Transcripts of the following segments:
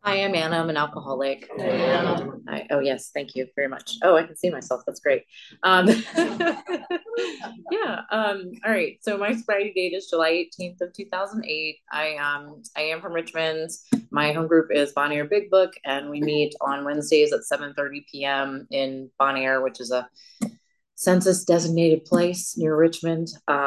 I am Anna. I'm an alcoholic. Yeah. Oh yes, thank you very much. Oh, I can see myself. That's great. Um, yeah. All right. So my sobriety date is July 18th of 2008. I am from Richmond. My home group is Bon Air Big Book, and we meet on Wednesdays at 7:30 p.m. in Bon Air, which is a census designated place near Richmond.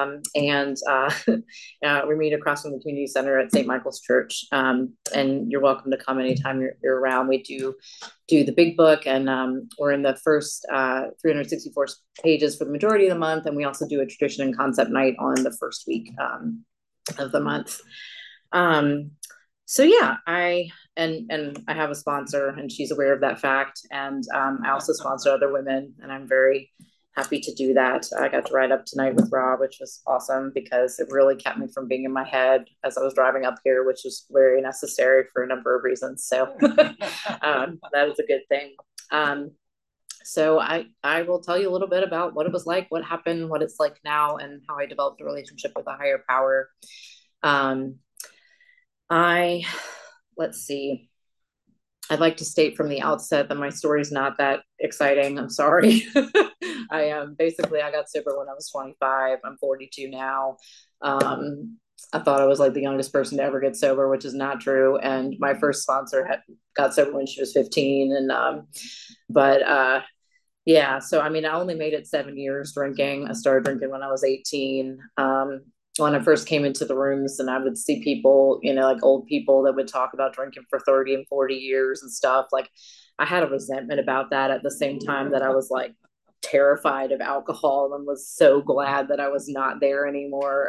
We meet across from the community center at St. Michael's Church. And you're welcome to come anytime you're around. We do the big book, and we're in the first 364 pages for the majority of the month. And we also do a tradition and concept night on the first week of the month. Um, so yeah, and I have a sponsor, and she's aware of that fact. And I also sponsor other women, and I'm very happy to do that. I got to ride up tonight with Rob, which was awesome because it really kept me from being in my head as I was driving up here, which was very necessary for a number of reasons. So that is a good thing. Um, so I will tell you a little bit about what it was like, what happened, what it's like now, and how I developed a relationship with a higher power. Um, I let's see. I'd like to state from the outset that my story is not that exciting. I'm sorry. Basically I got sober when I was 25. I'm 42 now. I thought I was like the youngest person to ever get sober, which is not true. And my first sponsor got sober when she was 15. But yeah, so I mean, I only made it 7 years drinking. I started drinking when I was 18. When I first came into the rooms, and I would see people, like old people that would talk about drinking for 30 and 40 years and stuff. Like, I had a resentment about that at the same time that I was like terrified of alcohol and was so glad that I was not there anymore.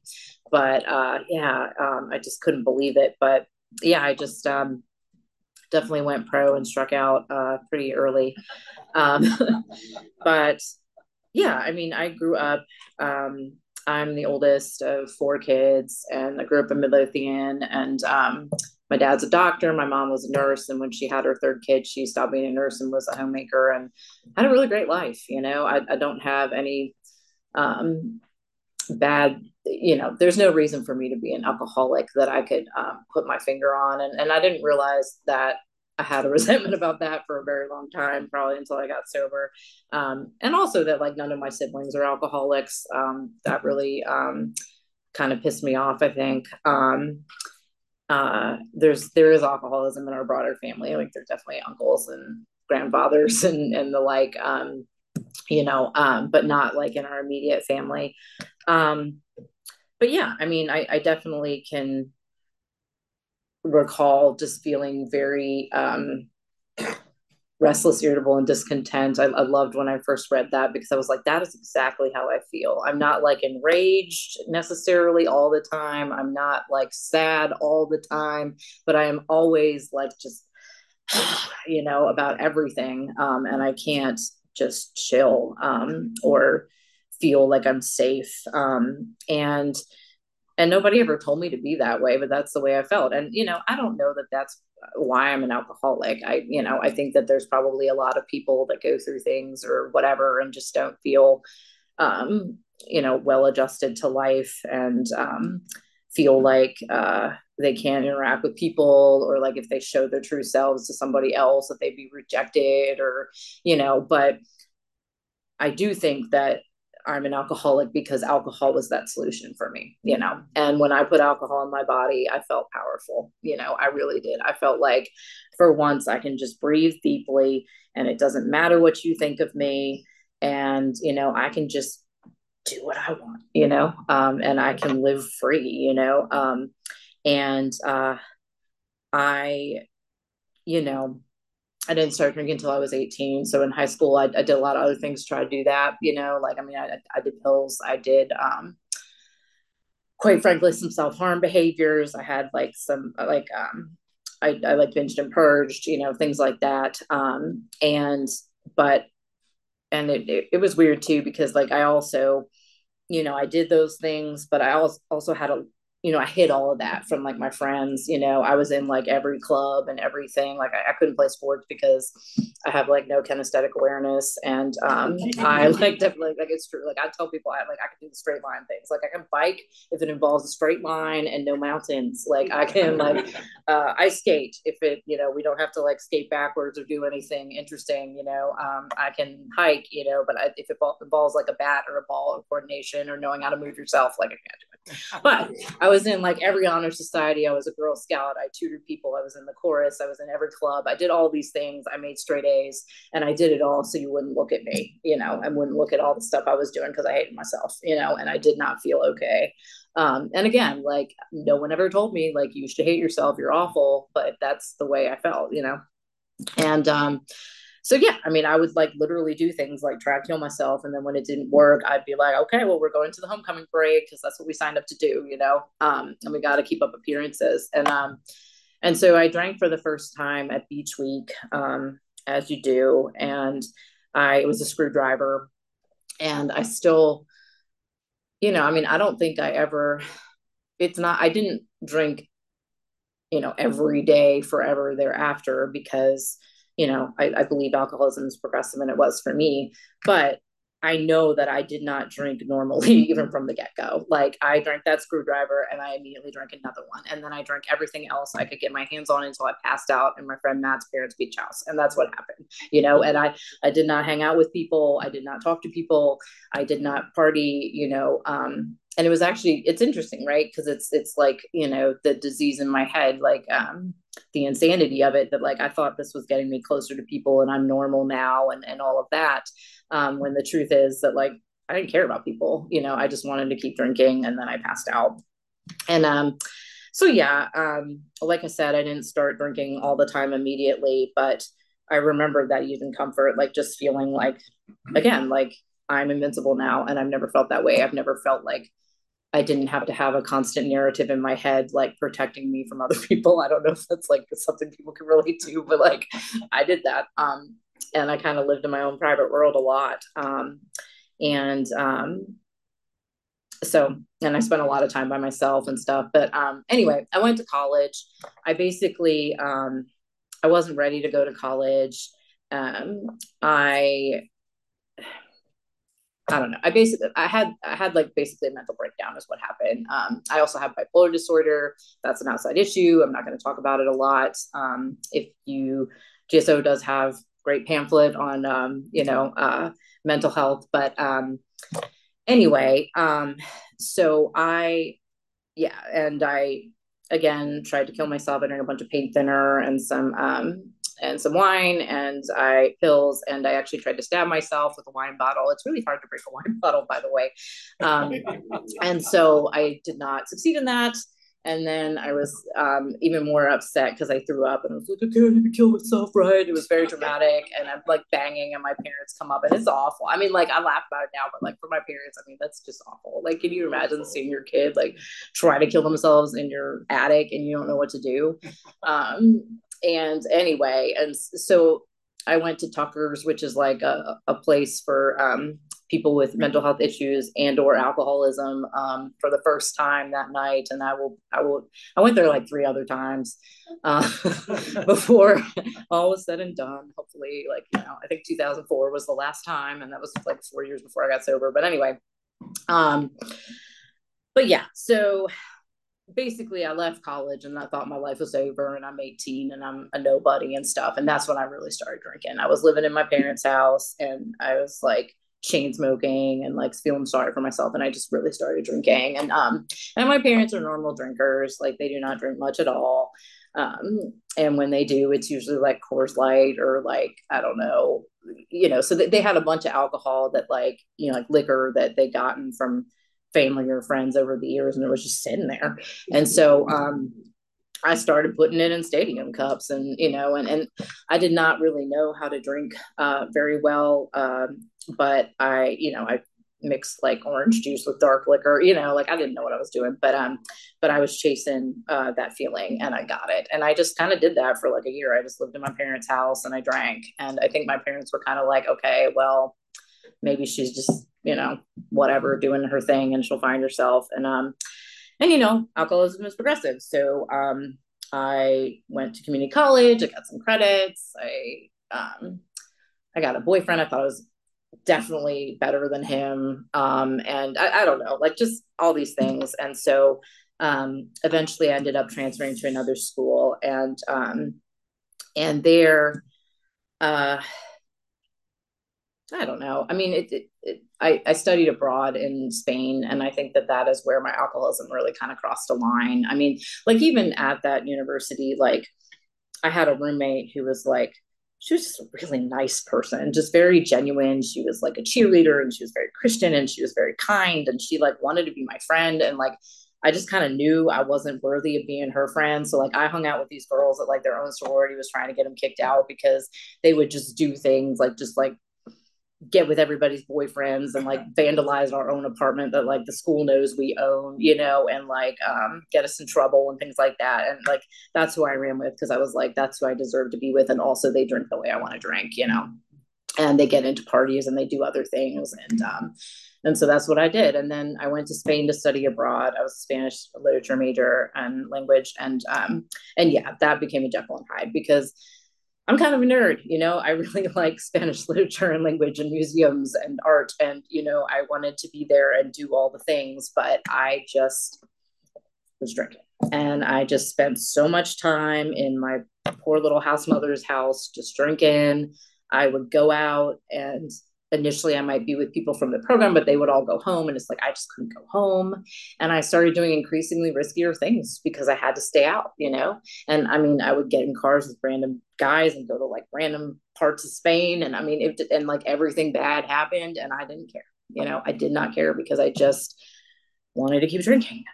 I just couldn't believe it. But yeah, I just definitely went pro and struck out pretty early. Um, but yeah, I mean, I grew up. I'm the oldest of four kids, and I grew up in Midlothian. And my dad's a doctor. My mom was a nurse, and when she had her third kid, she stopped being a nurse and was a homemaker, and had a really great life. I don't have any um, bad. There's no reason for me to be an alcoholic that I could put my finger on, and I didn't realize that I had a resentment about that for a very long time, probably until I got sober. And also that like none of my siblings are alcoholics. That really kind of pissed me off, I think. There is alcoholism in our broader family. Like there's definitely uncles and grandfathers and the like, but not like in our immediate family. Um, but yeah, I mean, I definitely can recall just feeling very restless, irritable, and discontent. I loved when I first read that because I was like, that is exactly how I feel. I'm not like enraged necessarily all the time. I'm not like sad all the time, but I am always like just, about everything. And I can't just chill or feel like I'm safe. And nobody ever told me to be that way, but that's the way I felt. And I don't know that that's why I'm an alcoholic. I think that there's probably a lot of people that go through things or whatever and just don't feel well adjusted to life, and feel like they can't interact with people, or like if they show their true selves to somebody else that they'd be rejected, or but I do think that I'm an alcoholic because alcohol was that solution for me. And when I put alcohol in my body, I felt powerful. I really did. I felt like for once I can just breathe deeply, and it doesn't matter what you think of me. And I can just do what I want, and I can live free. And I, you know, I didn't start drinking until I was 18. So in high school, I did a lot of other things to try to do that. Like, I mean, I did pills. I did, quite frankly, some self harm behaviors. I had like some, I like binged and purged, things like that. But, and it was weird too, because like I also, I did those things, but I also had I hid all of that from like my friends. I was in like every club and everything. Like I couldn't play sports because I have like no kinesthetic awareness. And I like definitely, like, it's true. Like I tell people I can do the straight line things. Like I can bike if it involves a straight line and no mountains. Like I can like, I skate if we don't have to like skate backwards or do anything interesting. I can hike, but if it involves like a bat or a ball or coordination or knowing how to move yourself, like I can't do it. But I was in like every honor society. I was a Girl Scout. I tutored people. I was in the chorus. I was in every club. I did all these things. I made straight A's, and I did it all so you wouldn't look at me, and wouldn't look at all the stuff I was doing because I hated myself, and I did not feel okay. And again, like no one ever told me like you should hate yourself. You're awful, but that's the way I felt. And so yeah, I mean, I would like literally do things like try to kill myself, and then when it didn't work, I'd be like, okay, well, we're going to the homecoming parade because that's what we signed up to do. And we got to keep up appearances, and so I drank for the first time at Beach Week, as you do, and I was a screwdriver, and I still, I mean, I don't think I ever. It's not. I didn't drink, every day forever thereafter because I believe alcoholism is progressive and it was for me. But I know that I did not drink normally even from the get-go. Like I drank that screwdriver and I immediately drank another one. And then I drank everything else I could get my hands on until I passed out in my friend Matt's parents' beach house. And that's what happened. And I did not hang out with people. I did not talk to people. I did not party. And it was actually, it's interesting, right? Because it's like, the disease in my head, like the insanity of it, that like I thought this was getting me closer to people and I'm normal now and all of that. When the truth is that like I didn't care about people, I just wanted to keep drinking, and then I passed out. And so yeah, like I said, I didn't start drinking all the time immediately, but I remember that even comfort, like just feeling like, again, like I'm invincible now, and I've never felt that way. I've never felt like I didn't have to have a constant narrative in my head, like protecting me from other people. I don't know if that's like something people can relate to, but like I did that. And I kind of lived in my own private world a lot. And so, and I spent a lot of time by myself and stuff. But anyway, I went to college. I basically, I wasn't ready to go to college. I I don't know. I had like basically a mental breakdown is what happened. I also have bipolar disorder. That's an outside issue. I'm not going to talk about it a lot. If you GSO does have great pamphlet on mental health, but anyway, so I again tried to kill myself. I drank a bunch of paint thinner and some wine and I pills, and I actually tried to stab myself with a wine bottle. It's really hard to break a wine bottle, by the way. And so I did not succeed in that. And then I was even more upset because I threw up and I was like, okay, I need to kill myself, right? It was very dramatic. And I'm like banging, and my parents come up, and it's awful. I mean, like, I laugh about it now, but like for my parents, I mean, that's just awful. Like, can you imagine seeing your kid like try to kill themselves in your attic and you don't know what to do? And anyway, and so I went to Tucker's, which is like a place for people with mental health issues and or alcoholism for the first time that night. And I went there like 3 other times before all was said and done. Hopefully, like, I think 2004 was the last time, and that was like 4 years before I got sober. But anyway, but yeah, so basically I left college and I thought my life was over, and I'm 18 and I'm a nobody and stuff. And that's when I really started drinking. I was living in my parents' house and I was like chain smoking and like feeling sorry for myself. And I just really started drinking. And my parents are normal drinkers. Like they do not drink much at all. And when they do, it's usually like Coors Light or like, I don't know, so they had a bunch of alcohol that like, like liquor that they gotten from family or friends over the years, and it was just sitting there. And so I started putting it in stadium cups, and and I did not really know how to drink very well, but I mixed like orange juice with dark liquor, like I didn't know what I was doing, but I was chasing that feeling, and I got it. And I just kind of did that for like a year. I just lived in my parents' house and I drank, and I think my parents were kind of like, okay, well, maybe she's just whatever, doing her thing and she'll find herself. And, alcoholism is progressive. So I went to community college. I got some credits. I got a boyfriend. I thought I was definitely better than him. And I don't know, like just all these things. And so eventually I ended up transferring to another school, and there, uh, I don't know. I mean, I studied abroad in Spain, and I think that that is where my alcoholism really kind of crossed a line. I mean, like even at that university, like I had a roommate who was like, she was just a really nice person, just very genuine. She was like a cheerleader, and she was very Christian, and she was very kind, and she like wanted to be my friend. And like, I just kind of knew I wasn't worthy of being her friend. So like I hung out with these girls that like their own sorority was trying to get them kicked out because they would just do things like just like get with everybody's boyfriends and like vandalize our own apartment that like the school knows we own, and like get us in trouble and things like that. And like that's who I ran with because I was like, that's who I deserve to be with. And also they drink the way I want to drink. And they get into parties and they do other things. And so that's what I did. And then I went to Spain to study abroad. I was a Spanish literature major and language. And yeah, that became a Jekyll and Hyde because I'm kind of a nerd. I really like Spanish literature and language and museums and art. And I wanted to be there and do all the things, but I just was drinking. And I just spent so much time in my poor little house mother's house just drinking. I would go out, and initially I might be with people from the program, but they would all go home. And it's like, I just couldn't go home. And I started doing increasingly riskier things because I had to stay out. And I mean, I would get in cars with random guys and go to like random parts of Spain. And I mean, and like everything bad happened and I didn't care. I did not care because I just wanted to keep drinking.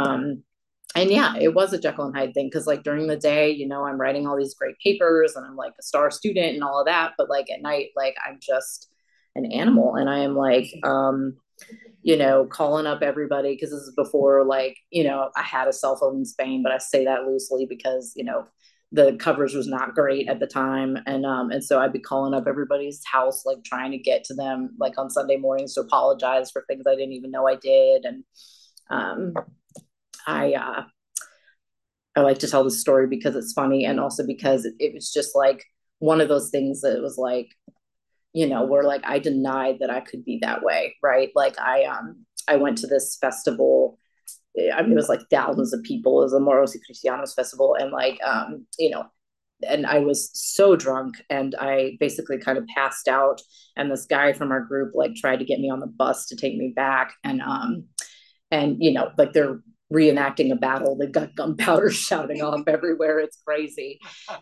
And yeah, it was a Jekyll and Hyde thing because like during the day, I'm writing all these great papers and I'm like a star student and all of that. But like at night, like I'm just an animal and I am like, calling up everybody because this is before like, I had a cell phone in Spain, but I say that loosely because, the coverage was not great at the time. And so I'd be calling up everybody's house, like trying to get to them like on Sunday mornings to apologize for things I didn't even know I did. And um I I like to tell the story because it's funny and also because it was just like one of those things that was like, where like I denied that I could be that way, right? Like I went to this festival. I mean, it was like thousands of people. It was a Moros y Cristianos festival, and like and I was so drunk, and I basically kind of passed out. And this guy from our group like tried to get me on the bus to take me back, and like they're reenacting a battle. They've got gunpowder shouting off everywhere. It's crazy.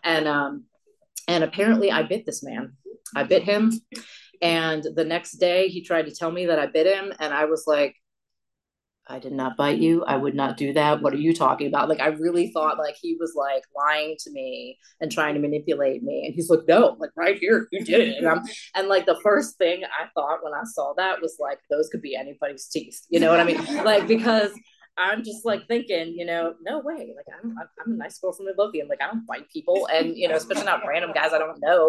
And apparently I bit this man. I bit him. And the next day he tried to tell me that I bit him. And I was like, I did not bite you. I would not do that. What are you talking about? Like, I really thought like he was like lying to me and trying to manipulate me. And he's like, no, like right here, you did it. And like the first thing I thought when I saw that was like, those could be anybody's teeth. You know what I mean? Like, because I'm just like thinking, no way. Like I'm a nice girl from Midlothian. Like I don't bite people, and especially not random guys I don't know.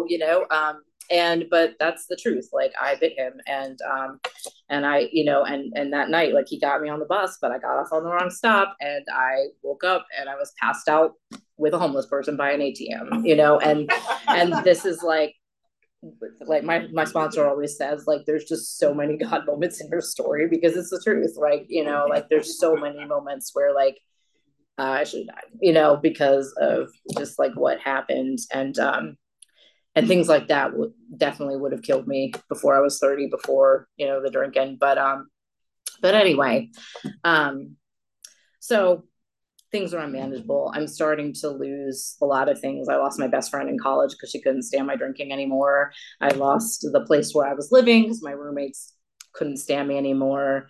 But that's the truth. Like I bit him, and I, and that night, like he got me on the bus, but I got off on the wrong stop, and I woke up and I was passed out with a homeless person by an ATM. And this is like my sponsor always says, like there's just so many God moments in your story because it's the truth. Like like there's so many moments where like I should have died, because of just like what happened. And things like that definitely would have killed me before I was 30, before the drinking. But anyway, so things are unmanageable. I'm starting to lose a lot of things. I lost my best friend in college because she couldn't stand my drinking anymore. I lost the place where I was living because my roommates couldn't stand me anymore.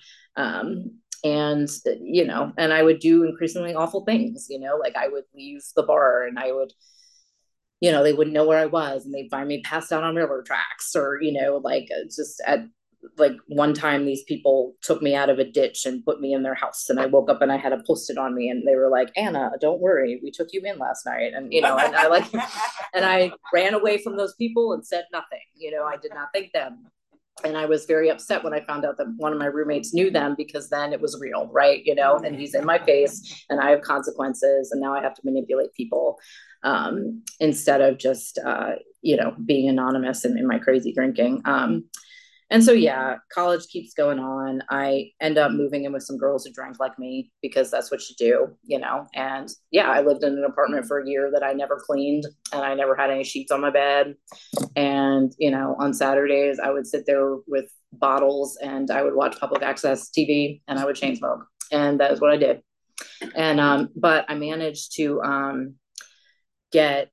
And I would do increasingly awful things, like I would leave the bar and I would, they wouldn't know where I was and they'd find me passed out on railroad tracks, or, like just at like one time these people took me out of a ditch and put me in their house, and I woke up and I had a post-it on me and they were like, Anna, don't worry, we took you in last night. And and I like and I ran away from those people and said nothing. I did not thank them. And I was very upset when I found out that one of my roommates knew them, because then it was real, right? You know, and he's in my face and I have consequences, and now I have to manipulate people, instead of just, being anonymous in my crazy drinking. And so, yeah, college keeps going on. I end up moving in with some girls who drank like me, because that's what you do, you know. And yeah, I lived in an apartment for a year that I never cleaned, and I never had any sheets on my bed. And, on Saturdays, I would sit there with bottles and I would watch public access TV and I would chain smoke. And that is what I did. And, but I managed to, get,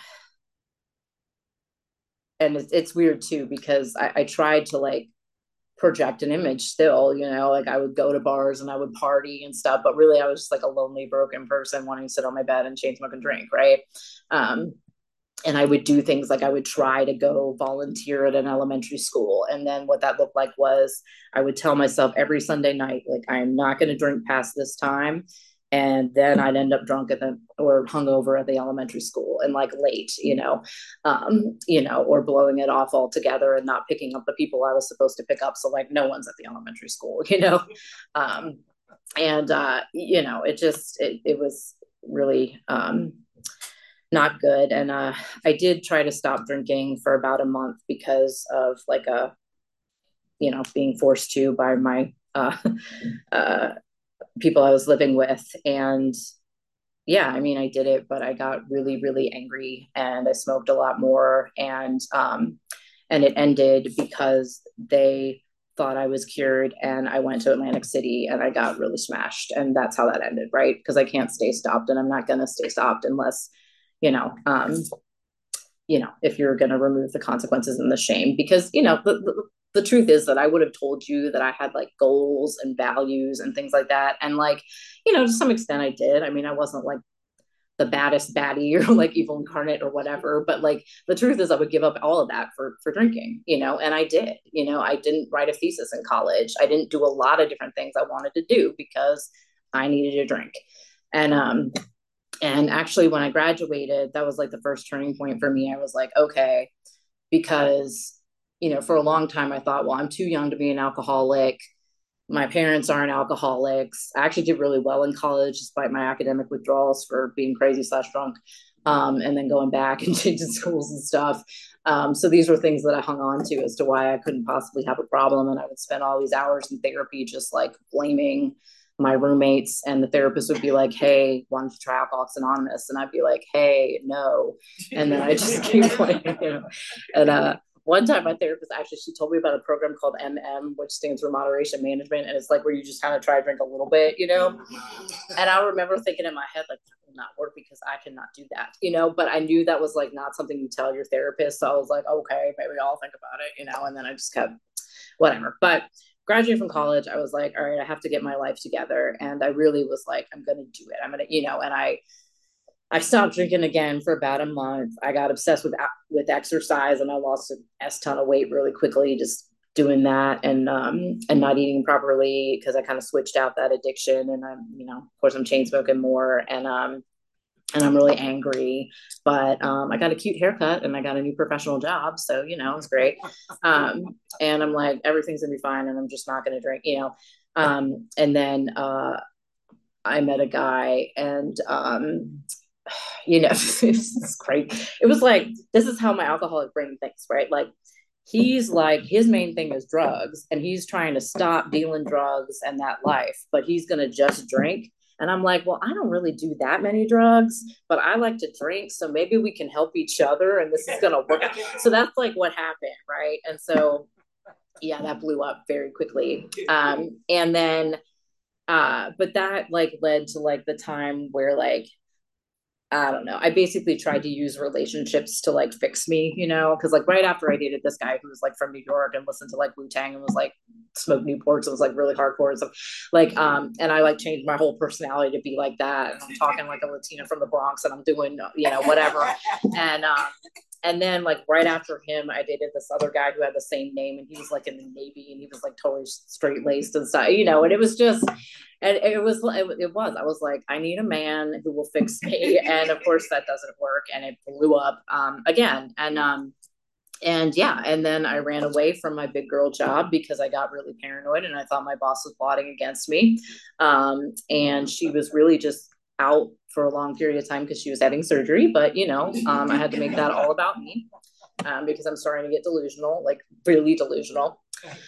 and it's weird too, because I tried to like project an image still, like I would go to bars and I would party and stuff, but really I was just like a lonely, broken person wanting to sit on my bed and chain smoke and drink. Right. Um, and I would do things like I would try to go volunteer at an elementary school. And then what that looked like was I would tell myself every Sunday night, like, I am not going to drink past this time. And then I'd end up drunk or hungover at the elementary school and like late, or blowing it off altogether and not picking up the people I was supposed to pick up. So like no one's at the elementary school, and, it was really, not good. And I did try to stop drinking for about a month because of like being forced to by my uh, people I was living with. And yeah, I mean, I did it, but I got really, really angry and I smoked a lot more. And it ended because they thought I was cured, and I went to Atlantic City and I got really smashed. And that's how that ended, right? Because I can't stay stopped, and I'm not going to stay stopped unless, you know, um, if you're going to remove the consequences and the shame. Because, the truth is that I would have told you that I had like goals and values and things like that. And like, to some extent I did. I mean, I wasn't like the baddest baddie or like evil incarnate or whatever, but like the truth is I would give up all of that for drinking, and I did. I didn't write a thesis in college. I didn't do a lot of different things I wanted to do because I needed to drink. And actually when I graduated, that was like the first turning point for me. I was like, okay, because for a long time I thought, well, I'm too young to be an alcoholic. My parents aren't alcoholics. I actually did really well in college despite my academic withdrawals for being crazy slash drunk, and then going back and changing schools and stuff. So these were things that I hung on to as to why I couldn't possibly have a problem. And I would spend all these hours in therapy just like blaming my roommates, and the therapist would be like, hey, why don't you try Alcoholics Anonymous? And I'd be like, hey, no. And then I just keep playing, And one time my therapist actually, she told me about a program called which stands for moderation management. And it's like where you just kind of try to drink a little bit, And I remember thinking in my head, like, that will not work because I cannot do that, but I knew that was like not something you tell your therapist. So I was like, okay, maybe I'll think about it, And then I just kept whatever. But graduating from college, I was like, all right, I have to get my life together. And I really was like, I'm going to do it. I'm going to, and I stopped drinking again for about a month. I got obsessed with exercise, and I lost an S ton of weight really quickly just doing that, and not eating properly, because I kind of switched out that addiction. And I'm, of course I'm chain smoking more, and I'm really angry. But I got a cute haircut and I got a new professional job, so it's great. And I'm like, everything's gonna be fine, and I'm just not gonna drink, And then I met a guy, and it's great. It was like, this is how my alcoholic brain thinks, right? Like, he's like, his main thing is drugs, and he's trying to stop dealing drugs and that life, but he's gonna just drink. And I'm like, well, I don't really do that many drugs, but I like to drink, so maybe we can help each other and this is gonna work out. So that's like what happened, right? And so yeah, that blew up very quickly. And then but that like led to like the time where like, I don't know. I basically tried to use relationships to like fix me, because like right after I dated this guy who was like from New York and listened to like Wu Tang and was like smoked Newports, it was like really hardcore and stuff. Like, and I like changed my whole personality to be like that. And I'm talking like a Latina from the Bronx, and I'm doing, whatever. And and then like right after him, I dated this other guy who had the same name, and he was like in the Navy, and he was like totally straight laced and stuff, and it was just, and it was, I was like, I need a man who will fix me. And of course that doesn't work. And it blew up again. And yeah, and then I ran away from my big girl job because I got really paranoid and I thought my boss was plotting against me. And she was really just out for a long period of time because she was having surgery. But I had to make that all about me, because I'm starting to get delusional, like really delusional.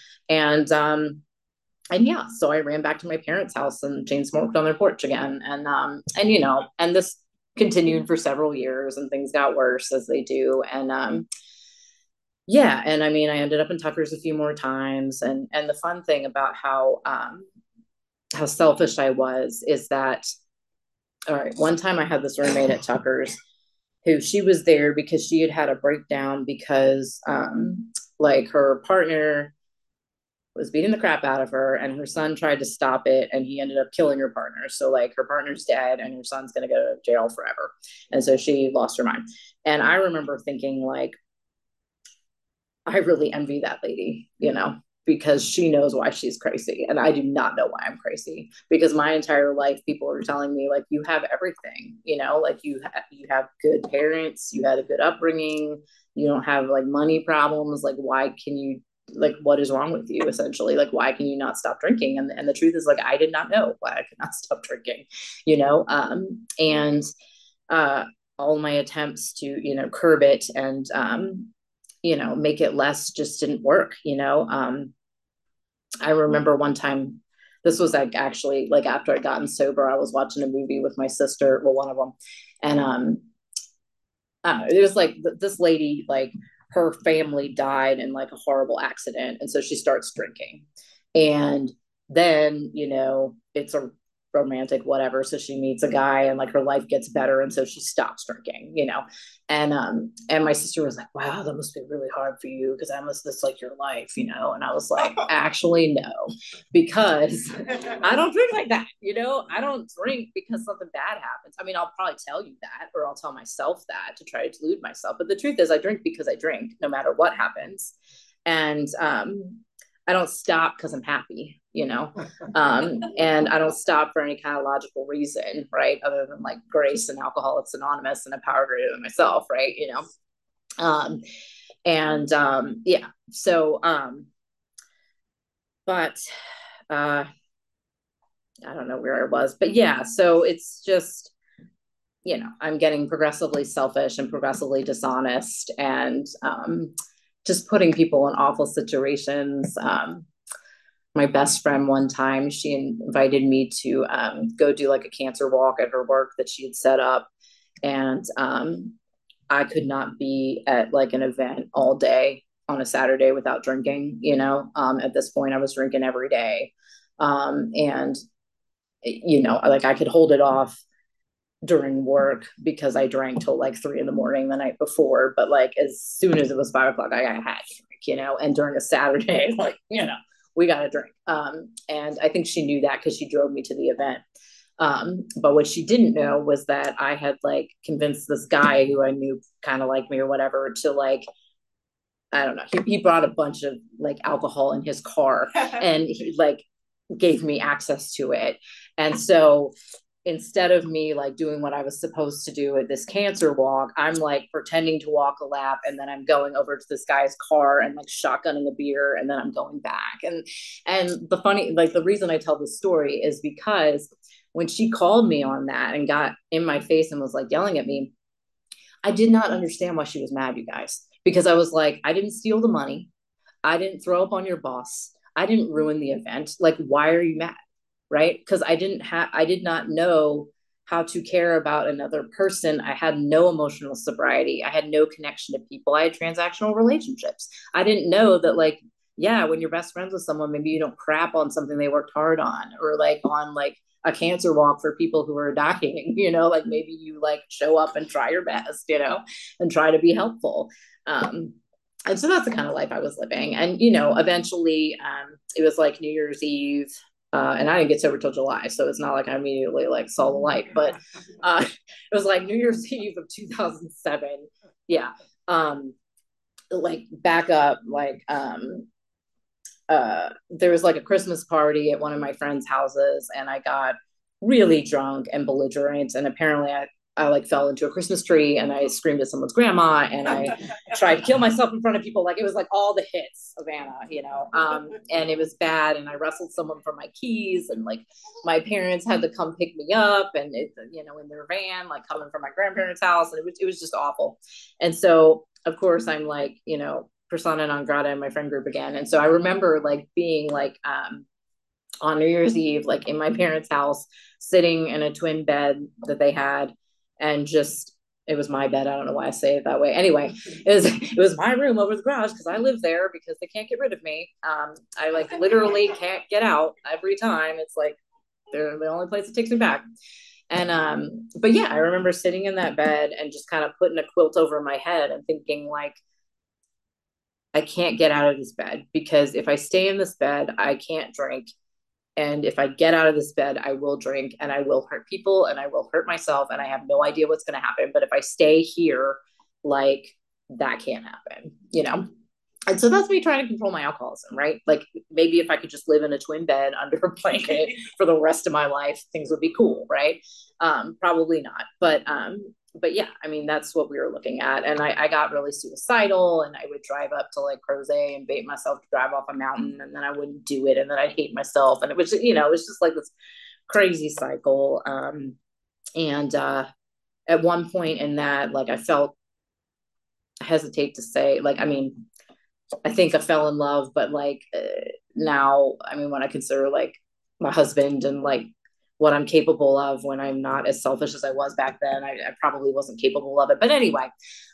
And yeah, so I ran back to my parents' house and chain smoked on their porch again. And this continued for several years, and things got worse as they do. And yeah, and I mean, I ended up in Tucker's a few more times. And the fun thing about how selfish I was is that, all right, one time I had this roommate at Tucker's who, she was there because she had had a breakdown because like her partner was beating the crap out of her, and her son tried to stop it, and he ended up killing her partner. So like her partner's dead and her son's going to go to jail forever. And so she lost her mind. And I remember thinking, like, I really envy that lady, because she knows why she's crazy. And I do not know why I'm crazy, because my entire life, people are telling me, like, you have everything, like you have good parents, you had a good upbringing, you don't have like money problems. Like, why can you, like, what is wrong with you, essentially? Like, why can you not stop drinking? And the truth is, like, I did not know why I could not stop drinking, and uh, all my attempts to, curb it and, make it less just didn't work. I remember one time, this was like actually like after I'd gotten sober, I was watching a movie with my sister, well, one of them. And it was like this lady, like her family died in like a horrible accident. And so she starts drinking. And then, it's a romantic whatever, so she meets a guy and like her life gets better, and so she stops drinking. And my sister was like, wow, that must be really hard for you, because that must, that's like your life. And I was like, actually no, because I don't drink like that. I don't drink because something bad happens. I mean, I'll probably tell you that, or I'll tell myself that to try to delude myself, but the truth is I drink because I drink no matter what happens. And I don't stop because I'm happy, and I don't stop for any kind of logical reason, right? Other than like grace and Alcoholics Anonymous and a power greater than myself, right? Um, yeah, so, but I don't know where I was, but yeah, so it's just, I'm getting progressively selfish and progressively dishonest, and just putting people in awful situations. My best friend, one time, she invited me to go do like a cancer walk at her work that she had set up. And I could not be at like an event all day on a Saturday without drinking. At this point I was drinking every day. And like I could hold it off during work because I drank till like 3 a.m. the night before. But like as soon as it was 5 o'clock, I had to drink, and during a Saturday, like, we got to drink. And I think she knew that because she drove me to the event. But what she didn't know was that I had like convinced this guy who I knew kind of like me or whatever to like, I don't know, he brought a bunch of like alcohol in his car and he like gave me access to it. And so instead of me like doing what I was supposed to do at this cancer walk, I'm like pretending to walk a lap, and then I'm going over to this guy's car and like shotgunning a beer, and then I'm going back. And the funny, like the reason I tell this story is because when she called me on that and got in my face and was like yelling at me, I did not understand why she was mad, you guys, because I was like, I didn't steal the money. I didn't throw up on your boss. I didn't ruin the event. Like, why are you mad? Right? Because I did not know how to care about another person. I had no emotional sobriety. I had no connection to people. I had transactional relationships. I didn't know that, like, yeah, when you're best friends with someone, maybe you don't crap on something they worked hard on, or like on like a cancer walk for people who are dying, like maybe you like show up and try your best, and try to be helpful. And so that's the kind of life I was living. And, eventually it was like New Year's Eve. And I didn't get sober till July, so it's not like I immediately like saw the light. But it was like New Year's Eve of 2007. Yeah, like back up, like there was like a Christmas party at one of my friends' houses, and I got really drunk and belligerent, and apparently I like fell into a Christmas tree and I screamed at someone's grandma and I tried to kill myself in front of people. Like it was like all the hits of Anna, and it was bad. And I wrestled someone for my keys and like my parents had to come pick me up and in their van, like coming from my grandparents' house. And it was just awful. And so of course I'm like, persona non grata in my friend group again. And so I remember like being like, on New Year's Eve, like in my parents' house, sitting in a twin bed that they had, and just it was my bed. I don't know why I say it that way. Anyway, it was my room over the garage because I live there because they can't get rid of me. I like literally can't get out every time. It's like they're the only place that takes me back. And but yeah, I remember sitting in that bed and just kind of putting a quilt over my head and thinking like I can't get out of this bed because if I stay in this bed, I can't drink. And if I get out of this bed, I will drink and I will hurt people and I will hurt myself. And I have no idea what's going to happen. But if I stay here, like that can't happen. And so that's me trying to control my alcoholism, right? Like maybe if I could just live in a twin bed under a blanket for the rest of my life, things would be cool, right? Probably not. But yeah, I mean, that's what we were looking at. And I got really suicidal and I would drive up to like Crozet and bait myself to drive off a mountain and then I wouldn't do it. And then I'd hate myself. And it was just like this crazy cycle. And at one point in that, like I felt, I hesitate to say, like, I mean, I think I fell in love, but like now, I mean, when I consider like my husband and like what I'm capable of when I'm not as selfish as I was back then, I probably wasn't capable of it. But anyway,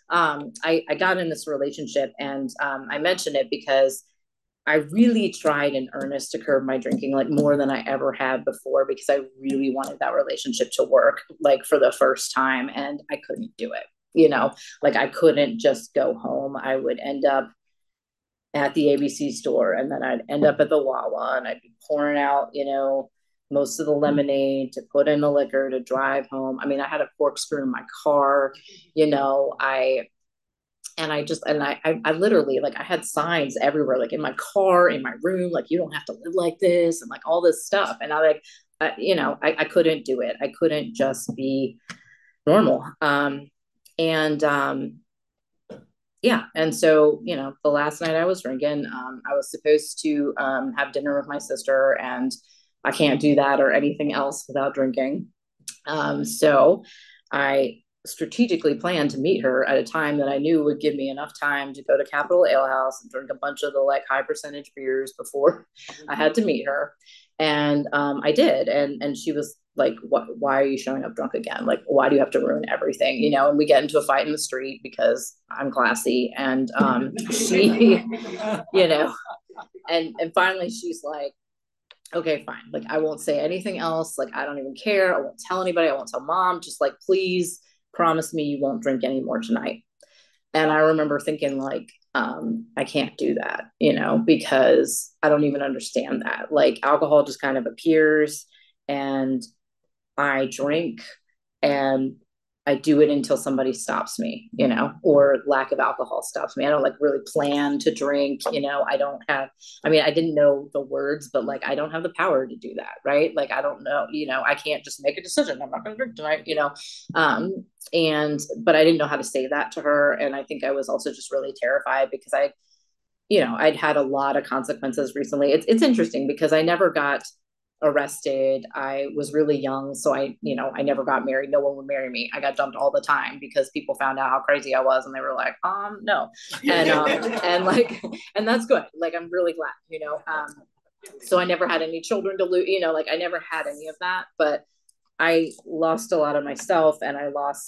I got in this relationship and I mention it because I really tried in earnest to curb my drinking, like more than I ever had before, because I really wanted that relationship to work, like for the first time. And I couldn't do it, like I couldn't just go home. I would end up at the ABC store and then I'd end up at the Wawa and I'd be pouring out, most of the lemonade to put in the liquor to drive home. I mean, I had a corkscrew in my car, you know, I and I just and I literally like I had signs everywhere, like in my car, in my room, like you don't have to live like this and like all this stuff. And I like I couldn't do it. I couldn't just be normal. And Yeah, and so the last night I was drinking, I was supposed to have dinner with my sister, and I can't do that or anything else without drinking. So I strategically planned to meet her at a time that I knew would give me enough time to go to Capital Ale House and drink a bunch of the like high percentage beers before I had to meet her. And I did, and she was like, why are you showing up drunk again? Like, why do you have to ruin everything? And we get into a fight in the street because I'm classy. And she, you know, and finally she's like, okay, fine. Like, I won't say anything else. Like, I don't even care. I won't tell anybody. I won't tell mom. Just like, please promise me you won't drink anymore tonight. And I remember thinking, like, I can't do that, because I don't even understand that. Like, alcohol just kind of appears and I drink and I do it until somebody stops me, or lack of alcohol stops me. I don't like really plan to drink, I don't have, I mean, I didn't know the words, but like, I don't have the power to do that. Right. Like, I don't know, I can't just make a decision. I'm not going to drink tonight. But I didn't know how to say that to her. And I think I was also just really terrified because I'd had a lot of consequences recently. It's interesting because I never got arrested. I was really young. So I never got married. No one would marry me. I got dumped all the time because people found out how crazy I was and they were like, no. And like, and that's good. Like, I'm really glad, so I never had any children to lose, like I never had any of that, but I lost a lot of myself and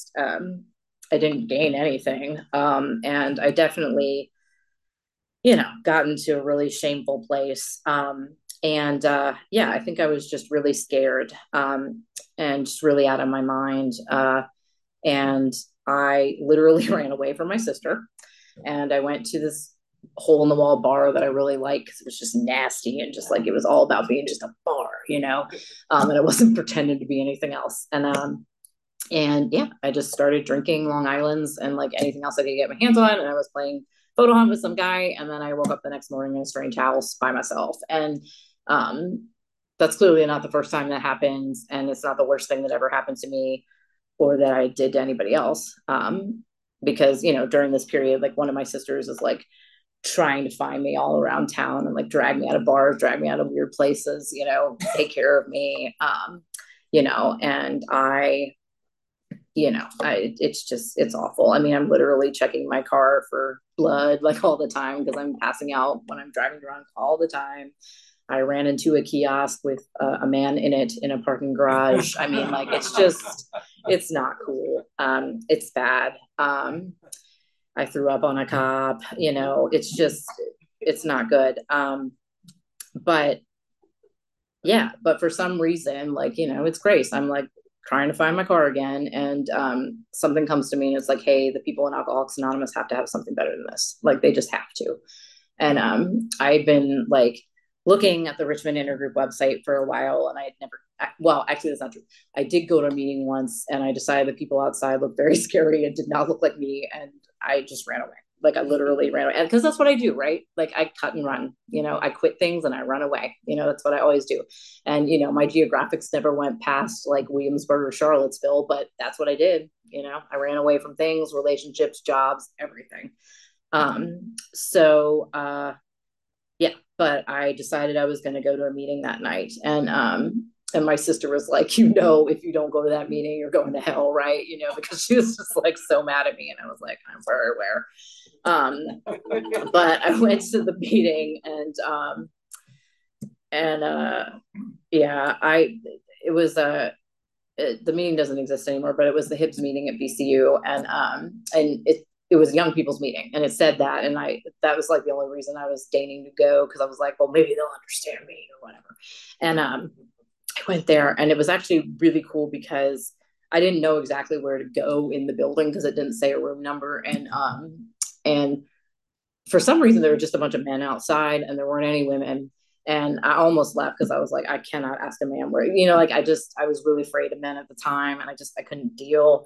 I didn't gain anything. And I definitely, got into a really shameful place. And yeah, I think I was just really scared and just really out of my mind. And I literally ran away from my sister and I went to this hole in the wall bar that I really liked because it was just nasty and just like it was all about being just a bar, and it wasn't pretending to be anything else. And yeah, I just started drinking Long Island's and like anything else I could get my hands on. And I was playing photo hunt with some guy. And then I woke up the next morning in a strange house by myself. And that's clearly not the first time that happens. And it's not the worst thing that ever happened to me. or that I did to anybody else. Because, you know, during this period, like one of my sisters is like trying to find me all around town and like drag me out of bars, drag me out of weird places, you know, take care of me. You know, and it's just, it's awful. I mean, I'm literally checking my car for blood like all the time because I'm passing out when I'm driving drunk all the time. I ran into a kiosk with a man in it in a parking garage. I mean, like, it's just, it's not cool. It's bad. I threw up on a cop, you know, it's just, it's not good. But yeah, but for some reason, like, you know, it's Grace. I'm like trying to find my car again. And something comes to me and it's like, hey, the people in Alcoholics Anonymous have to have something better than this. Like, they just have to. And I've been like looking at the Richmond Intergroup website for a while, and I had never, well, actually, that's not true. I did go to a meeting once, and I decided the people outside looked very scary and did not look like me, and I just ran away. Like, I literally ran away, and because that's what I do, right? Like, I cut and run. You know, I quit things and I run away. You know, that's what I always do. And you know, my geographics never went past like Williamsburg or Charlottesville, but that's what I did. You know, I ran away from things, relationships, jobs, everything. Yeah, but I decided I was going to go to a meeting that night. And my sister was like, you know, if you don't go to that meeting, you're going to hell, right? You know, because she was just like so mad at me. And I was like, I'm very aware. But I went to the meeting and yeah, it was the meeting doesn't exist anymore, but it was the Hibbs meeting at VCU, and it was young people's meeting, and it said that, and that was like the only reason I was deigning to go, because I was like, well, maybe they'll understand me or whatever. And I went there, and it was actually really cool because I didn't know exactly where to go in the building because it didn't say a room number, and for some reason there were just a bunch of men outside, and there weren't any women. And I almost left because I was like, I cannot ask a man where, you know, like I was really afraid of men at the time, and I couldn't deal.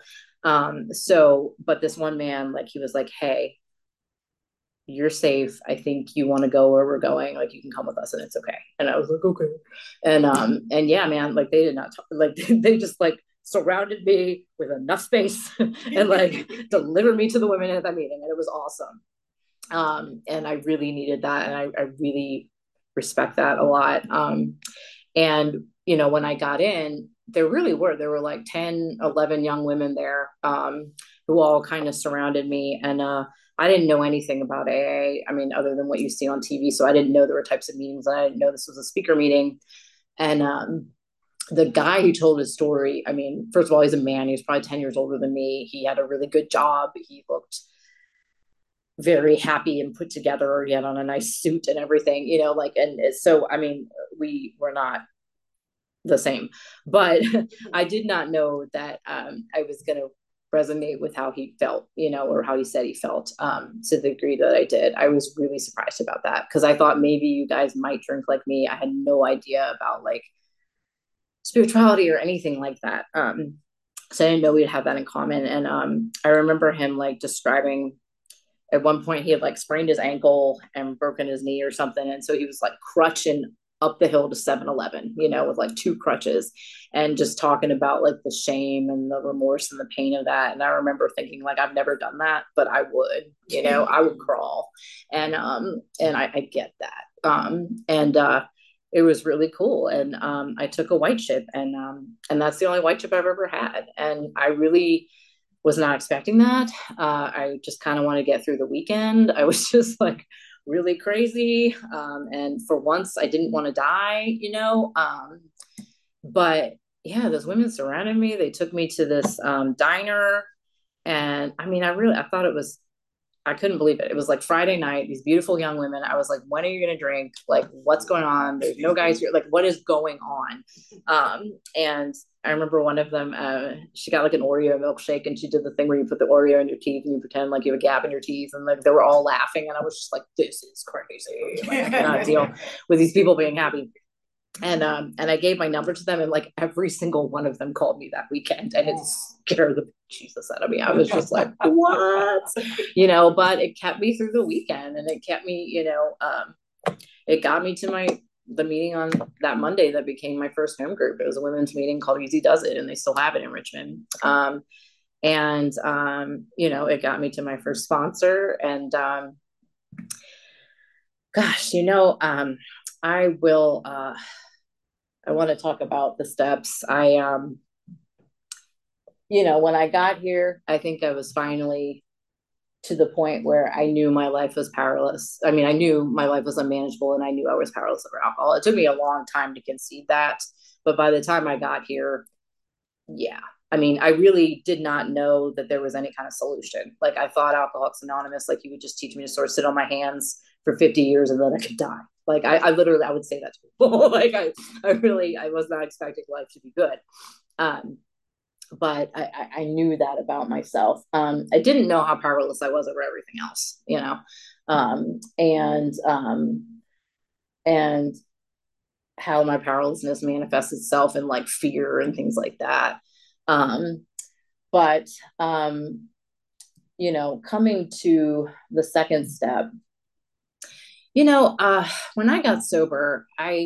But this one man, like, he was like, hey, you're safe. I think you want to go where we're going. Like, you can come with us and it's okay. And I was like, okay. And yeah, man, like, they did not talk, like, they just like surrounded me with enough space and like delivered me to the women at that meeting. And it was awesome. And I really needed that. And I really respect that a lot. And, you know, when I got in, there were like 10, 11 young women there, who all kind of surrounded me. And I didn't know anything about AA. I mean, other than what you see on TV. So I didn't know there were types of meetings. I didn't know this was a speaker meeting. And the guy who told his story, I mean, first of all, he's a man. He was probably 10 years older than me. He had a really good job. He looked very happy and put together. He had on a nice suit and everything, you know, like, and so, I mean, we were not the same, but I did not know that I was going to resonate with how he felt, you know, or how he said he felt, to the degree that I did. I was really surprised about that because I thought maybe you guys might drink like me. I had no idea about like spirituality or anything like that. So I didn't know we'd have that in common. And I remember him like describing at one point he had like sprained his ankle and broken his knee or something. And so he was like crutching up the hill to 7-Eleven, you know, with like two crutches, and just talking about like the shame and the remorse and the pain of that. And I remember thinking like, I've never done that, but I would, you know, I would crawl. And I get that. It was really cool. And I took a white chip, and that's the only white chip I've ever had. And I really was not expecting that. I just kind of want to get through the weekend. I was just like really crazy. And for once, I didn't want to die, you know. But yeah, those women surrounded me. They took me to this diner. And I mean, I thought it was, I couldn't believe it. It was like Friday night, these beautiful young women. I was like, when are you going to drink? Like, what's going on? There's no guys here. Like, what is going on? And I remember one of them, she got like an Oreo milkshake, and she did the thing where you put the Oreo in your teeth and you pretend like you have a gap in your teeth. And like, they were all laughing. And I was just like, this is crazy. Like, I cannot deal with these people being happy. And I gave my number to them, and like every single one of them called me that weekend, and it scared the Jesus out of me. I was just like, what? You know, but it kept me through the weekend, and it kept me, you know, it got me to the meeting on that Monday that became my first home group. It was a women's meeting called Easy Does It, and they still have it in Richmond. And you know, it got me to my first sponsor. And gosh, you know, I will. I want to talk about the steps. You know, when I got here, I think I was finally to the point where I knew my life was powerless. I mean, I knew my life was unmanageable and I knew I was powerless over alcohol. It took me a long time to conceive that. But by the time I got here, yeah. I mean, I really did not know that there was any kind of solution. Like I thought Alcoholics Anonymous, like you would just teach me to sort of sit on my hands for 50 years and then I could die. Like I literally, I would say that to people. Like I was not expecting life to be good. Um, but I knew that about myself. I didn't know how powerless I was over everything else, you know, and how my powerlessness manifests itself in like fear and things like that. Um, but you know, coming to the second step, you know, when I got sober,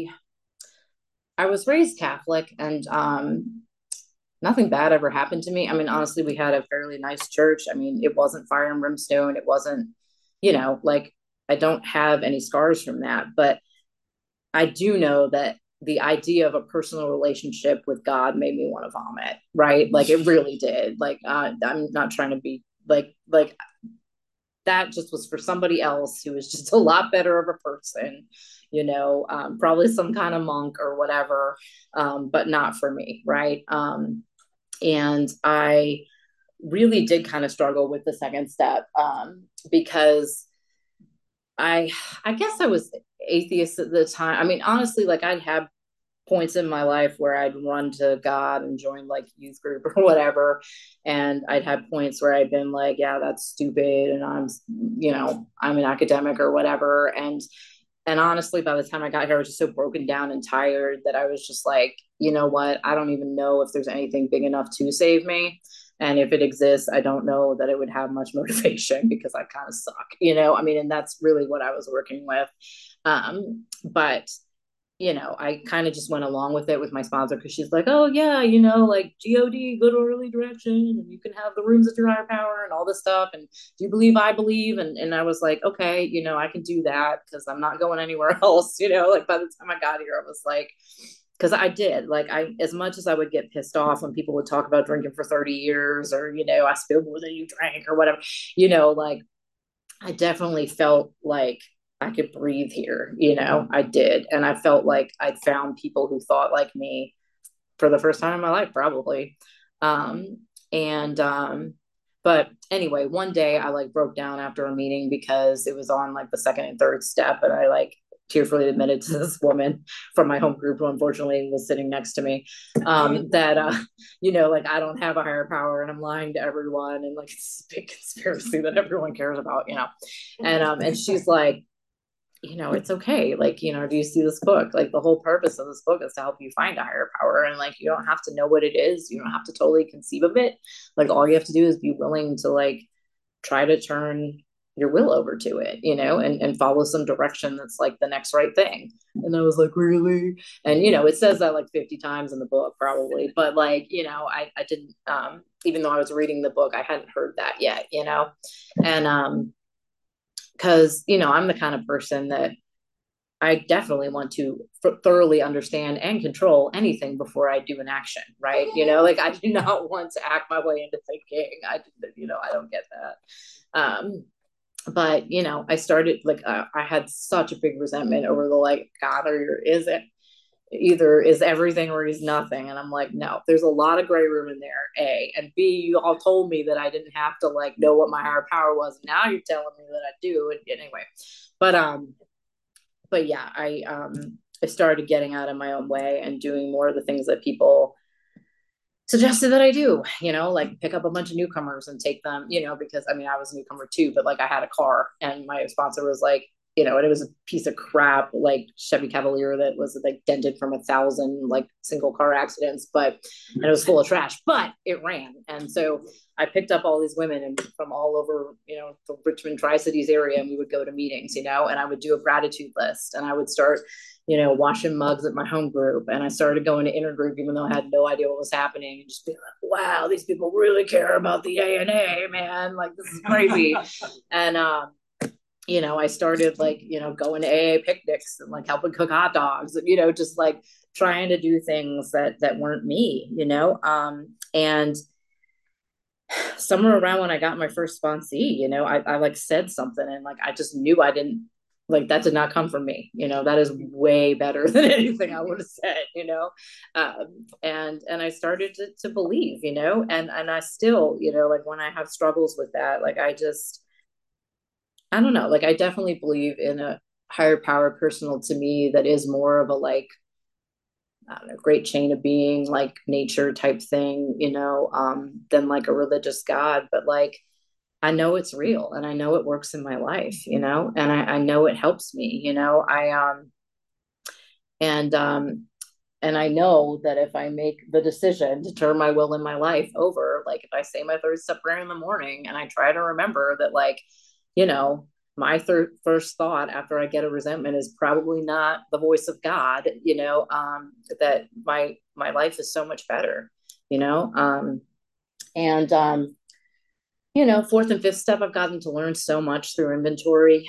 I was raised Catholic, and nothing bad ever happened to me. I mean, honestly, we had a fairly nice church. I mean, it wasn't fire and brimstone. It wasn't, you know, like I don't have any scars from that. But I do know that the idea of a personal relationship with God made me want to vomit, right? Like it really did. Like I'm not trying to be like that just was for somebody else who was just a lot better of a person, you know, probably some kind of monk or whatever, but not for me, right? And I really did kind of struggle with the second step because I I guess I was atheist at the time. I mean, honestly, like I'd have points in my life where I'd run to God and join like youth group or whatever. And I'd had points where I'd been like, yeah, that's stupid. And I'm, you know, I'm an academic or whatever. And honestly, by the time I got here, I was just so broken down and tired that I was just like, you know what? I don't even know if there's anything big enough to save me. And if it exists, I don't know that it would have much motivation because I kind of suck, you know? I mean, and that's really what I was working with. But you know, I kind of just went along with it with my sponsor because she's like, oh, yeah, you know, like God, good early direction, and you can have the rooms at your higher power and all this stuff. And do you believe I believe? And I was like, okay, you know, I can do that because I'm not going anywhere else. You know, like by the time I got here, I was like, because I did like as much as I would get pissed off when people would talk about drinking for 30 years or, you know, I spilled more than you drank or whatever, you know, like I definitely felt like I could breathe here, you know, I did. And I felt like I'd found people who thought like me for the first time in my life, probably. Um, and, but anyway, one day I like broke down after a meeting because it was on like the second and third step. And I like tearfully admitted to this woman from my home group who unfortunately was sitting next to me that you know, like I don't have a higher power and I'm lying to everyone and like it's a big conspiracy that everyone cares about, you know. And she's like, you know, it's okay. Like, you know, do you see this book? Like the whole purpose of this book is to help you find a higher power. And like, you don't have to know what it is. You don't have to totally conceive of it. Like all you have to do is be willing to like try to turn your will over to it, you know, and follow some direction that's like the next right thing. And I was like, really? And, you know, it says that like 50 times in the book, probably. But like, you know, I didn't, even though I was reading the book, I hadn't heard that yet, you know. And because, you know, I'm the kind of person that I definitely want to thoroughly understand and control anything before I do an action, right? You know, like I do not want to act my way into thinking. You know, I don't get that. But you know, I started like I had such a big resentment over the like God or is it either is everything or he's nothing, and I'm like, no, there's a lot of gray room in there. A and B, you all told me that I didn't have to like know what my higher power was. Now you're telling me that I do. And anyway, but but yeah, I started getting out of my own way and doing more of the things that people suggested that I do, you know, like pick up a bunch of newcomers and take them, you know, because I mean, I was a newcomer too, but like I had a car and my sponsor was like, and it was a piece of crap, like Chevy Cavalier that was like dented from 1,000 like single car accidents, and it was full of trash, but it ran. And so I picked up all these women and from all over, the Richmond Tri-Cities area, and we would go to meetings, and I would do a gratitude list, and I would start, washing mugs at my home group. And I started going to intergroup, even though I had no idea what was happening, and just be like, wow, these people really care about the ANA, man. Like, this is crazy. And, I started like, going to AA picnics and like helping cook hot dogs, and, just like trying to do things that weren't me, and somewhere around when I got my first sponsee, I like said something, and like I just knew I didn't, like, that did not come from me. That is way better than anything I would have said. And I started to believe, and I still, like when I have struggles with that, like I don't know, like I definitely believe in a higher power personal to me that is more of a like, I don't know, great chain of being, like nature type thing, than like a religious God. But like, I know it's real and I know it works in my life, and I know it helps me, and, and I know that if I make the decision to turn my will in my life over, like if I say my third step prayer in the morning and I try to remember that, like, you know, my first thought after I get a resentment is probably not the voice of God, that my life is so much better, and fourth and fifth step, I've gotten to learn so much through inventory.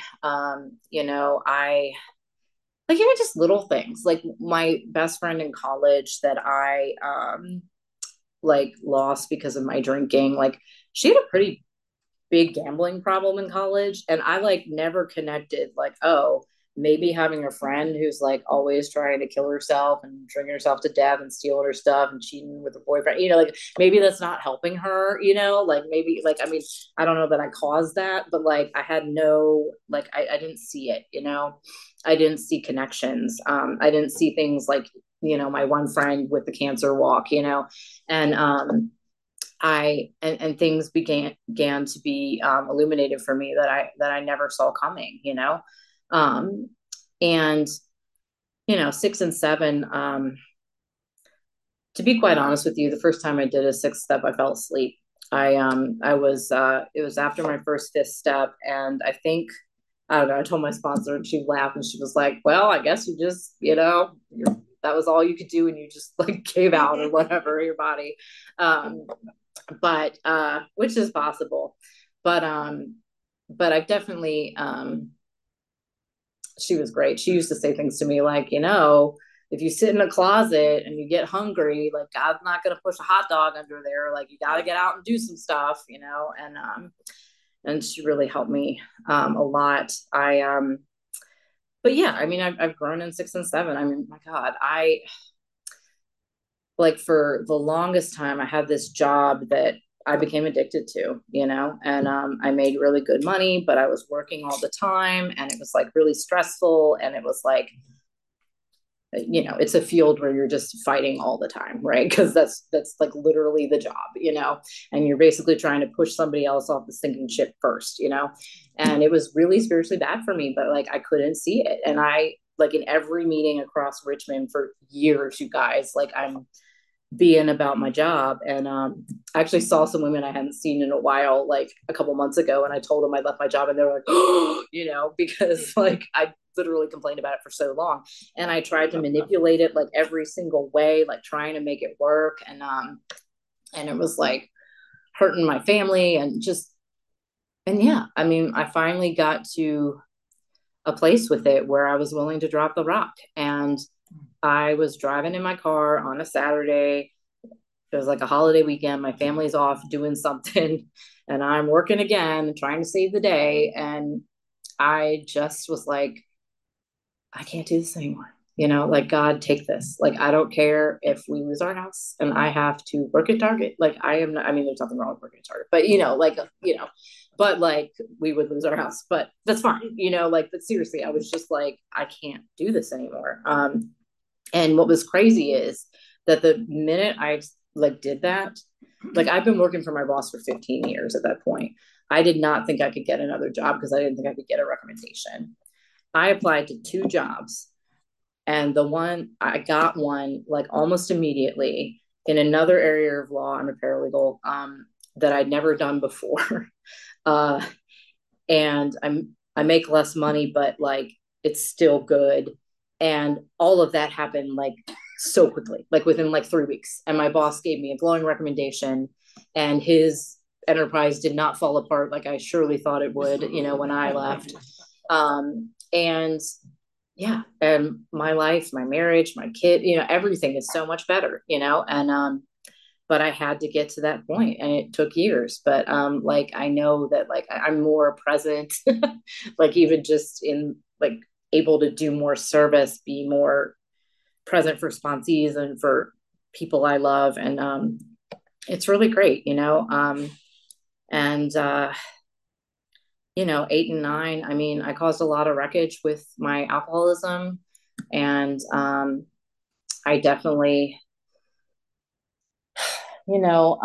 I like, just little things like my best friend in college that I like lost because of my drinking. Like, she had a pretty big gambling problem in college, and I like never connected like, oh, maybe having a friend who's like always trying to kill herself and drinking herself to death and stealing her stuff and cheating with her boyfriend, like maybe that's not helping her, like maybe, like, I mean, I don't know that I caused that, but like I had no, like, I didn't see it, I didn't see connections. I didn't see things like, my one friend with the cancer walk, and and things began to be illuminated for me that I never saw coming, um, and 6 and 7. To be quite honest with you, the first time I did a sixth step, I fell asleep. I was it was after my first fifth step, and I think, I don't know, I told my sponsor and she laughed and she was like, well, I guess you just, that was all you could do and you just like gave out or whatever, your body. But which is possible. But I've definitely she was great. She used to say things to me like, if you sit in a closet and you get hungry, like God's not going to push a hot dog under there. Like, you got to get out and do some stuff, and she really helped me a lot. But yeah, I mean, I've grown in 6 and 7. I mean, my God, I like, for the longest time, I had this job that I became addicted to, and I made really good money, but I was working all the time and it was like really stressful. And it was like, it's a field where you're just fighting all the time, right? Because that's like literally the job, and you're basically trying to push somebody else off the sinking ship first, and it was really spiritually bad for me, but like I couldn't see it. And I, like, in every meeting across Richmond for years, you guys, like, I'm being about my job. And I actually saw some women I hadn't seen in a while, like a couple months ago, and I told them I left my job, and they were like, oh, because like I literally complained about it for so long, and I tried to manipulate it like every single way, like trying to make it work, and it was like hurting my family, and yeah, I mean, I finally got to a place with it where I was willing to drop the rock. And I was driving in my car on a Saturday. It was like a holiday weekend. My family's off doing something, and I'm working again, trying to save the day. And I just was like, I can't do this anymore. Like, God, take this. Like, I don't care if we lose our house and I have to work at Target. Like, I am not, I mean, there's nothing wrong with working at Target, but but like we would lose our house, but that's fine. Like, but seriously, I was just like, I can't do this anymore. And what was crazy is that the minute I like did that, like, I've been working for my boss for 15 years at that point. I did not think I could get another job because I didn't think I could get a recommendation. I applied to 2 jobs, and the one I got one like almost immediately in another area of law. I'm a paralegal, that I'd never done before. uh, and I make less money, but like it's still good. And all of that happened like so quickly, like within like 3 weeks. And my boss gave me a glowing recommendation, and his enterprise did not fall apart like I surely thought it would, when I left. And yeah, and my life, my marriage, my kid, everything is so much better, and but I had to get to that point, and it took years. But like I know that like I'm more present, like even just in like able to do more service, be more present for sponsees and for people I love. And it's really great, and 8 and 9, I mean, I caused a lot of wreckage with my alcoholism. And I definitely, you know,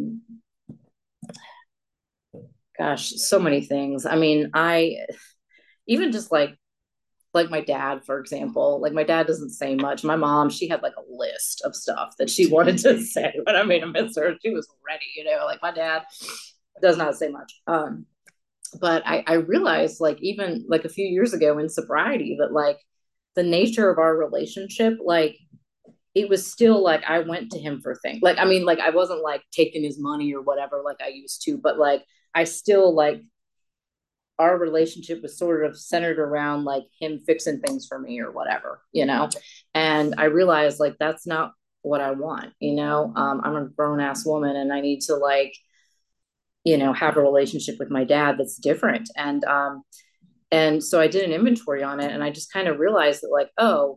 gosh, so many things. I mean, I even just like my dad, for example, like my dad doesn't say much. My mom, she had like a list of stuff that she wanted to say, but I made a miss her. She was ready, like my dad does not say much. But I realized like even like a few years ago in sobriety that like the nature of our relationship, like it was still like I went to him for things. Like, I mean, like I wasn't like taking his money or whatever like I used to, but like I still like our relationship was sort of centered around like him fixing things for me or whatever. And I realized like that's not what I want. I'm a grown ass woman, and I need to like, have a relationship with my dad that's different. And so I did an inventory on it, and I just kind of realized that like, oh,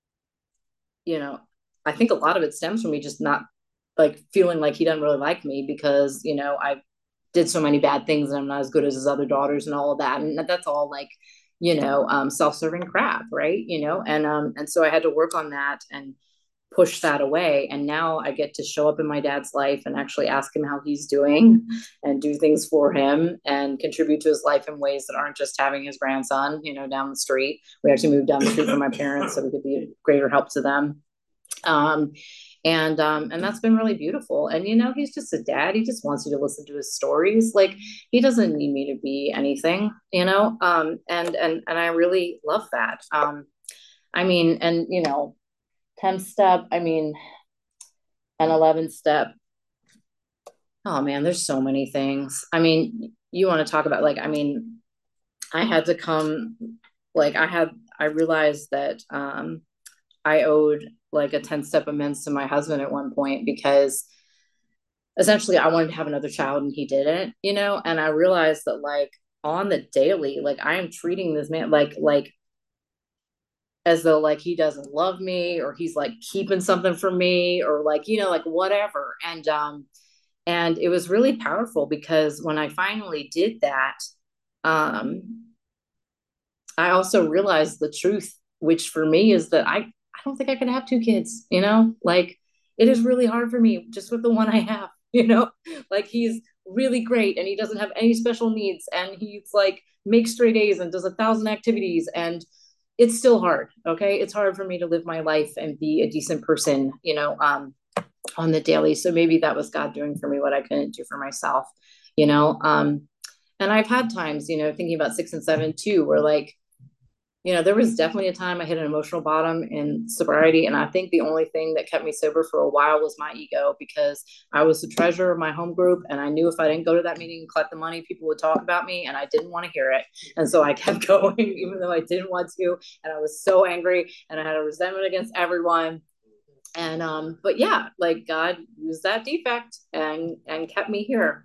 you know, I think a lot of it stems from me just not like feeling like he doesn't really like me because, I did so many bad things and I'm not as good as his other daughters and all of that. And that's all like, self-serving crap. Right. And so I had to work on that and push that away. And now I get to show up in my dad's life and actually ask him how he's doing and do things for him and contribute to his life in ways that aren't just having his grandson, down the street. We actually moved down the street from my parents so we could be a greater help to them. Um, and that's been really beautiful. And he's just a dad. He just wants you to listen to his stories. Like he doesn't need me to be anything. And I really love that. I mean, and 10 step, I mean, an 11 step. Oh man, there's so many things. I mean, you want to talk about like, I mean, I had to come, like I realized that I owed like a 10-step amends to my husband at one point because essentially I wanted to have another child and he didn't, and I realized that like on the daily, like I am treating this man like as though like he doesn't love me or he's like keeping something from me or like, like whatever. And it was really powerful because when I finally did that, um, I also realized the truth, which for me is that I don't think I can have 2 kids, like it is really hard for me just with the one I have, like he's really great and he doesn't have any special needs and he's like makes straight A's and does 1,000 activities and it's still hard. Okay. It's hard for me to live my life and be a decent person, on the daily. So maybe that was God doing for me what I couldn't do for myself, you know. And I've had times, thinking about 6 and 7 too, where like, there was definitely a time I hit an emotional bottom in sobriety. And I think the only thing that kept me sober for a while was my ego because I was the treasurer of my home group. And I knew if I didn't go to that meeting and collect the money, people would talk about me and I didn't want to hear it. And so I kept going, even though I didn't want to. And I was so angry and I had a resentment against everyone. And but yeah, like God used that defect and kept me here,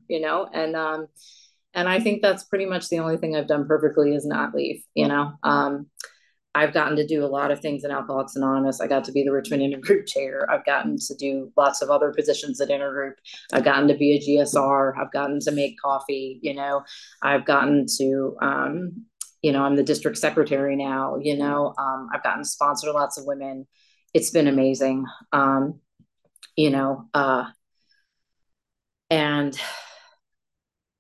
and I think that's pretty much the only thing I've done perfectly is not leave. I've gotten to do a lot of things in Alcoholics Anonymous. I got to be the Richmond Intergroup chair. I've gotten to do lots of other positions at Intergroup. I've gotten to be a GSR. I've gotten to make coffee. I've gotten to I'm the district secretary now. I've gotten to sponsor lots of women. It's been amazing. You know, and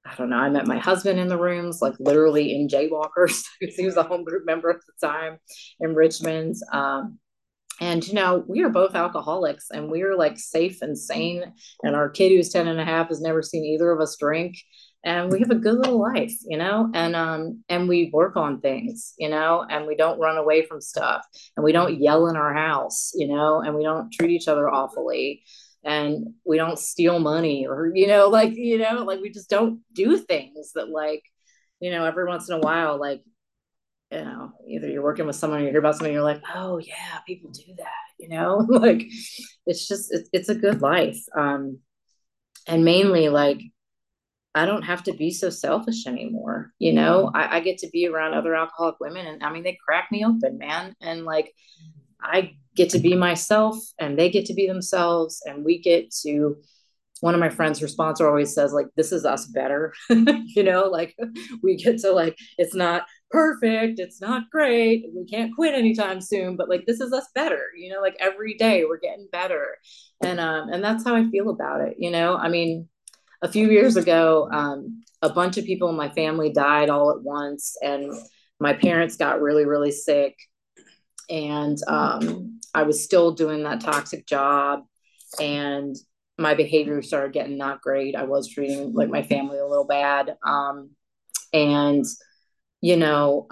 I don't know, I met my husband in the rooms, like literally in jaywalkers, because he was a home group member at the time in Richmond. And, you know, we are both alcoholics and we are like safe and sane. And our kid who's 10 and a half has never seen either of us drink. And we have a good little life, you know, and we work on things, you know, and we don't run away from stuff and we don't yell in our house, you know, and we don't treat each other awfully and we don't steal money or, like we just don't do things that like, you know, every once in a while, like, you know, either you're working with someone or you hear about something, you're like, oh yeah, people do that, you know, like it's just, it's a good life. And mainly like, I don't have to be so selfish anymore. You know, I get to be around other alcoholic women and I mean, they crack me open, man. And like, I get to be myself and they get to be themselves and we get to, one of my friends, her sponsor always says like, this is us better, you know, like we get to like, it's not perfect. It's not great. We can't quit anytime soon, but like, this is us better, you know, like every day we're getting better. And that's how I feel about it. You know, I mean, a few years ago, a bunch of people in my family died all at once and my parents got really, really sick. And I was still doing that toxic job and my behavior started getting not great. I was treating like my family a little bad. And, you know,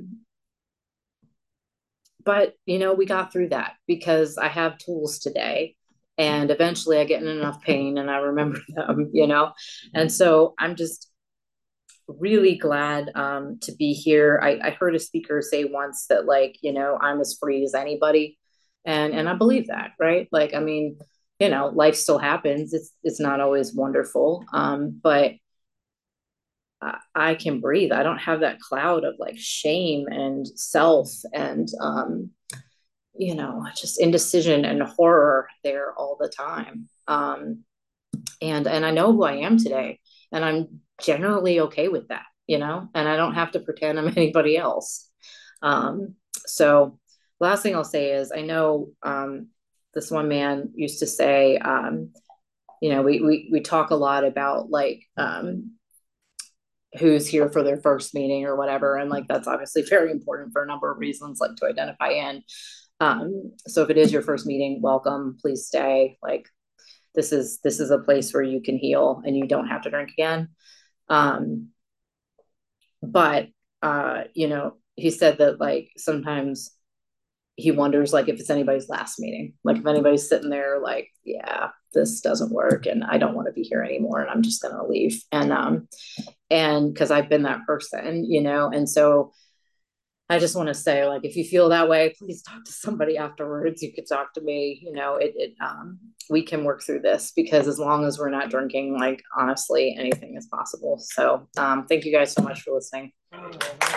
but, you know, we got through that because I have tools today. And eventually I get in enough pain and I remember them, you know? And so I'm just really glad to be here. I heard a speaker say once that like, you know, I'm as free as anybody. And I believe that, right? Like, I mean, you know, life still happens. It's not always wonderful. But I can breathe. I don't have that cloud of like shame and self and you know, just indecision and horror there all the time. And I know who I am today, and I'm generally okay with that, you know, and I don't have to pretend I'm anybody else. So last thing I'll say is I know this one man used to say, you know, we talk a lot about like who's here for their first meeting or whatever, and like that's obviously very important for a number of reasons, like to identify in. So if it is your first meeting, welcome, please stay. Like this is a place where you can heal and you don't have to drink again. Um, but you know, he said that like sometimes he wonders like if it's anybody's last meeting, like if anybody's sitting there like, yeah, this doesn't work and I don't want to be here anymore and I'm just gonna leave. And because I've been that person, you know, and so I just want to say, like, if you feel that way, please talk to somebody afterwards. You could talk to me. You know, we can work through this because as long as we're not drinking, like, honestly, anything is possible. So, thank you guys so much for listening.